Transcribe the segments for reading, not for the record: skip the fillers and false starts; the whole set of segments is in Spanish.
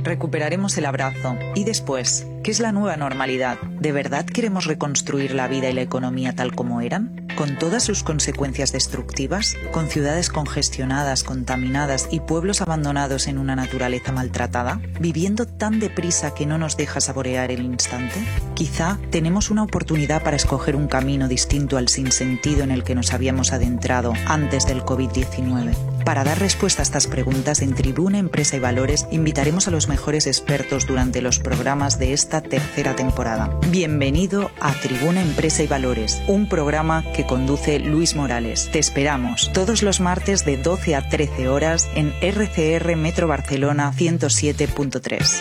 recuperaremos el abrazo. ¿Y después? ¿Qué es la nueva normalidad? ¿De verdad queremos reconstruir la vida y la economía tal como eran? ¿Con todas sus consecuencias destructivas? ¿Con ciudades congestionadas, contaminadas y pueblos abandonados en una naturaleza maltratada? ¿Viviendo tan deprisa que no nos deja saborear el instante? Quizá tenemos una oportunidad para escoger un camino distinto al sinsentido en el que nos habíamos adentrado antes del COVID-19. Para dar respuesta a estas preguntas, en Tribuna Empresa y Valores invitaremos a los mejores expertos durante los programas de esta tercera temporada. Bienvenido a Tribuna Empresa y Valores, un programa que conduce Luis Morales. Te esperamos todos los martes de 12 a 13 horas en RCR Metro Barcelona 107.3.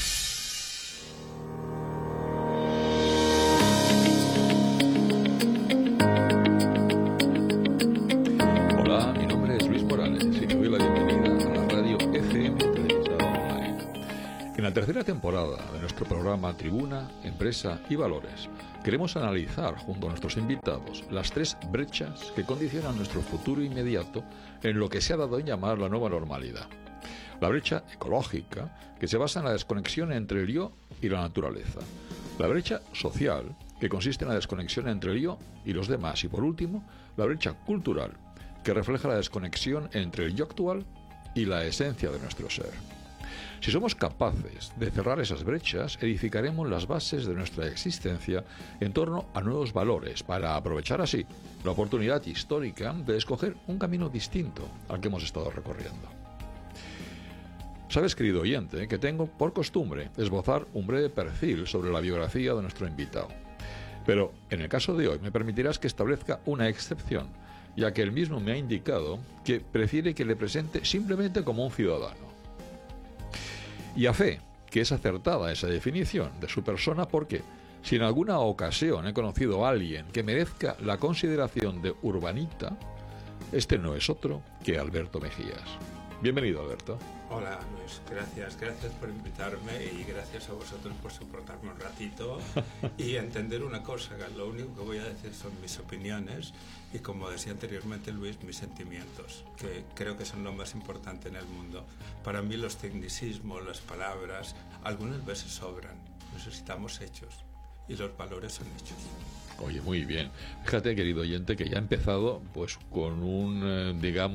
En la tercera temporada de nuestro programa Tribuna, Empresa y Valores, queremos analizar junto a nuestros invitados las tres brechas que condicionan nuestro futuro inmediato en lo que se ha dado en llamar la nueva normalidad. La brecha ecológica, que se basa en la desconexión entre el yo y la naturaleza. La brecha social, que consiste en la desconexión entre el yo y los demás. Y por último, la brecha cultural, que refleja la desconexión entre el yo actual y la esencia de nuestro ser. Si somos capaces de cerrar esas brechas, edificaremos las bases de nuestra existencia en torno a nuevos valores para aprovechar así la oportunidad histórica de escoger un camino distinto al que hemos estado recorriendo. Sabes, querido oyente, que tengo por costumbre esbozar un breve perfil sobre la biografía de nuestro invitado. Pero en el caso de hoy me permitirás que establezca una excepción, ya que él mismo me ha indicado que prefiere que le presente simplemente como un ciudadano. Y a fe que es acertada esa definición de su persona, porque si en alguna ocasión he conocido a alguien que merezca la consideración de urbanita, este no es otro que Alberto Mejías. Bienvenido, Alberto. Hola, Luis. Gracias por invitarme y gracias a vosotros por soportarme un ratito y entender una cosa, que lo único que voy a decir son mis opiniones y, como decía anteriormente Luis, mis sentimientos, que creo que son lo más importante en el mundo. Para mí los tecnicismos, las palabras, algunas veces sobran. Necesitamos hechos y los valores son hechos. Oye, muy bien. Fíjate, querido oyente, que ya ha empezado pues con un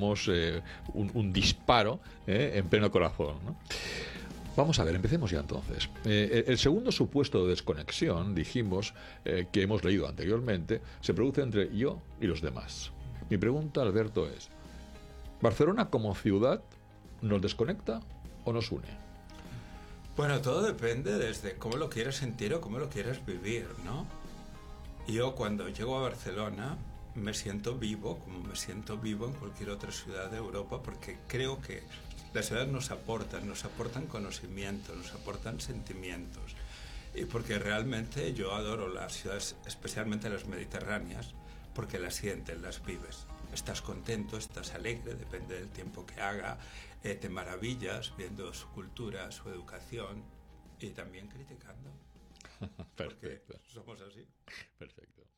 disparo en pleno corazón, ¿no? Vamos a ver, empecemos ya entonces. El segundo supuesto de desconexión, dijimos, que hemos leído anteriormente, se produce entre yo y los demás. Mi pregunta, Alberto, es: ¿Barcelona como ciudad nos desconecta o nos une? Bueno, todo depende desde cómo lo quieres sentir o cómo lo quieres vivir, ¿no? Yo, cuando llego a Barcelona, me siento vivo, como me siento vivo en cualquier otra ciudad de Europa, porque creo que las ciudades nos aportan conocimiento, nos aportan sentimientos. Y porque realmente yo adoro las ciudades, especialmente las mediterráneas, porque las sientes, las vives. Estás contento, estás alegre, depende del tiempo que haga, te maravillas viendo su cultura, su educación y también criticando. Perfecto. Porque somos así. Perfecto.